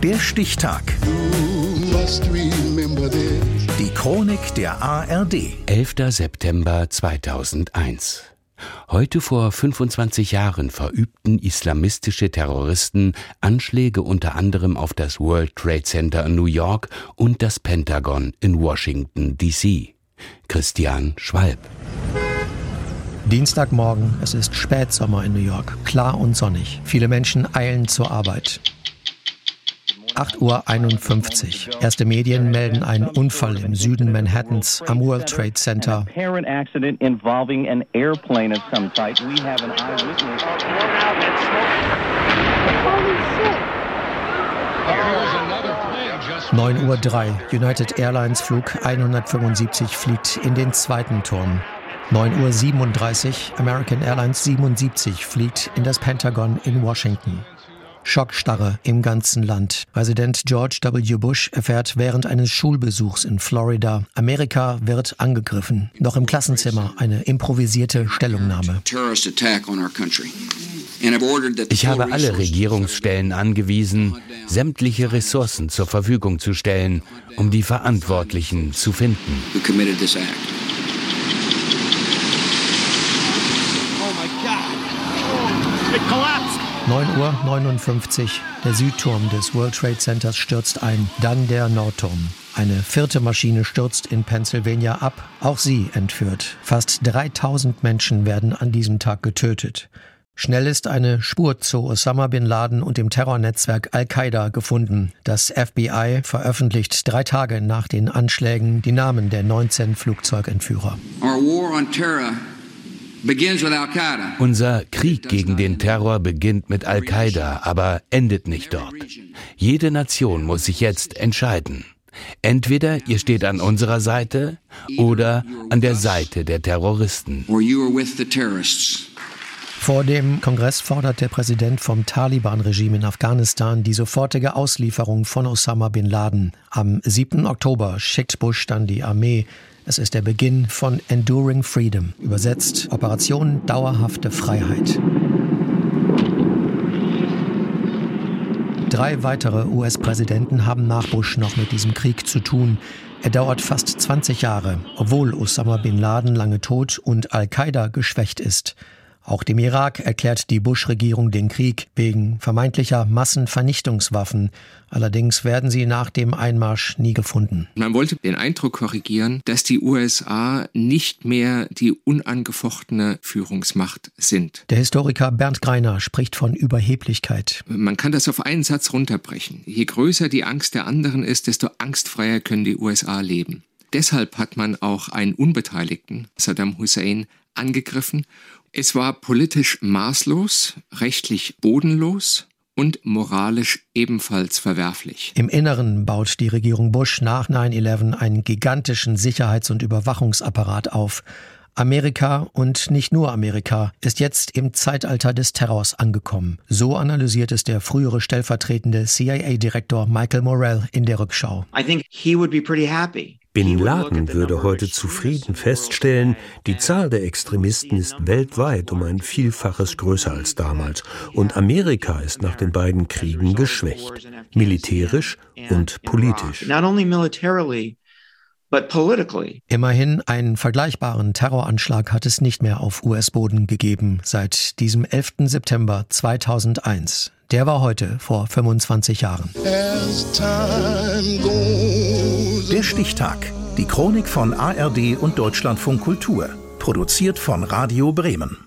Der Stichtag. Die Chronik der ARD. 11. September 2001. Heute vor 25 Jahren verübten islamistische Terroristen Anschläge unter anderem auf das World Trade Center in New York und das Pentagon in Washington, D.C. Christian Schwalb. Dienstagmorgen, es ist Spätsommer in New York, klar und sonnig. Viele Menschen eilen zur Arbeit. 8:51 Uhr. Erste Medien melden einen Unfall im Süden Manhattans am World Trade Center. 9:03 Uhr. United Airlines Flug 175 fliegt in den zweiten Turm. 9:37 Uhr. American Airlines 77 fliegt in das Pentagon in Washington. Schockstarre im ganzen Land. Präsident George W. Bush erfährt während eines Schulbesuchs in Florida, Amerika wird angegriffen. Noch im Klassenzimmer eine improvisierte Stellungnahme. Ich habe alle Regierungsstellen angewiesen, sämtliche Ressourcen zur Verfügung zu stellen, um die Verantwortlichen zu finden. 9:59 Uhr. Der Südturm des World Trade Centers stürzt ein, dann der Nordturm. Eine vierte Maschine stürzt in Pennsylvania ab, auch sie entführt. Fast 3000 Menschen werden an diesem Tag getötet. Schnell ist eine Spur zu Osama Bin Laden und dem Terrornetzwerk Al-Qaida gefunden. Das FBI veröffentlicht 3 Tage nach den Anschlägen die Namen der 19 Flugzeugentführer. Unser Krieg gegen den Terror beginnt mit Al-Qaida, aber endet nicht dort. Jede Nation muss sich jetzt entscheiden. Entweder ihr steht an unserer Seite oder an der Seite der Terroristen. Vor dem Kongress fordert der Präsident vom Taliban-Regime in Afghanistan die sofortige Auslieferung von Osama Bin Laden. Am 7. Oktober schickt Bush dann die Armee. Es ist der Beginn von Enduring Freedom, übersetzt Operation Dauerhafte Freiheit. 3 weitere US-Präsidenten haben nach Bush noch mit diesem Krieg zu tun. Er dauert fast 20 Jahre, obwohl Osama Bin Laden lange tot und Al-Qaida geschwächt ist. Auch dem Irak erklärt die Bush-Regierung den Krieg wegen vermeintlicher Massenvernichtungswaffen. Allerdings werden sie nach dem Einmarsch nie gefunden. Man wollte den Eindruck korrigieren, dass die USA nicht mehr die unangefochtene Führungsmacht sind. Der Historiker Bernd Greiner spricht von Überheblichkeit. Man kann das auf einen Satz runterbrechen. Je größer die Angst der anderen ist, desto angstfreier können die USA leben. Deshalb hat man auch einen Unbeteiligten, Saddam Hussein, angegriffen. Es war politisch maßlos, rechtlich bodenlos und moralisch ebenfalls verwerflich. Im Inneren baut die Regierung Bush nach 9/11 einen gigantischen Sicherheits- und Überwachungsapparat auf. Amerika und nicht nur Amerika ist jetzt im Zeitalter des Terrors angekommen. So analysiert es der frühere stellvertretende CIA-Direktor Michael Morell in der Rückschau. Bin Laden würde heute zufrieden feststellen, die Zahl der Extremisten ist weltweit um ein Vielfaches größer als damals. Und Amerika ist nach den beiden Kriegen geschwächt, militärisch und politisch. Immerhin einen vergleichbaren Terroranschlag hat es nicht mehr auf US-Boden gegeben seit diesem 11. September 2001. Der war heute vor 25 Jahren. Der Stichtag. Die Chronik von ARD und Deutschlandfunk Kultur. Produziert von Radio Bremen.